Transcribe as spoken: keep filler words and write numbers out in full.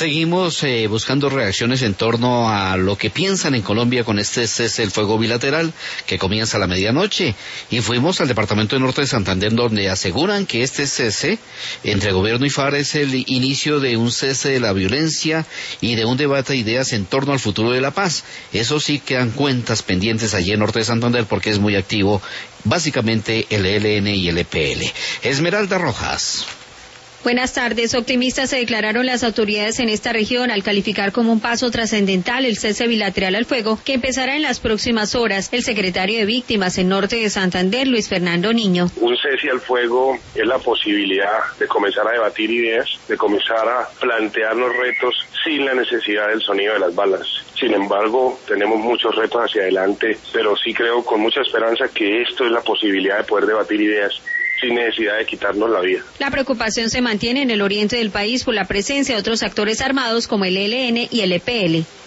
Seguimos eh, buscando reacciones en torno a lo que piensan en Colombia con este cese del fuego bilateral que comienza a la medianoche. Y fuimos al departamento de Norte de Santander, donde aseguran que este cese entre gobierno y FARC es el inicio de un cese de la violencia y de un debate de ideas en torno al futuro de la paz. Eso sí, quedan cuentas pendientes allí en Norte de Santander porque es muy activo básicamente el E L N y el E P L. Esmeralda Rojas. Buenas tardes. Optimistas se declararon las autoridades en esta región al calificar como un paso trascendental el cese bilateral al fuego que empezará en las próximas horas. El secretario de Víctimas en Norte de Santander, Luis Fernando Niño. Un cese al fuego es la posibilidad de comenzar a debatir ideas, de comenzar a plantearnos retos sin la necesidad del sonido de las balas. Sin embargo, tenemos muchos retos hacia adelante, pero sí creo con mucha esperanza que esto es la posibilidad de poder debatir ideas sin necesidad de quitarnos la vida. La preocupación se mantiene en el oriente del país por la presencia de otros actores armados como el E L N y el E P L.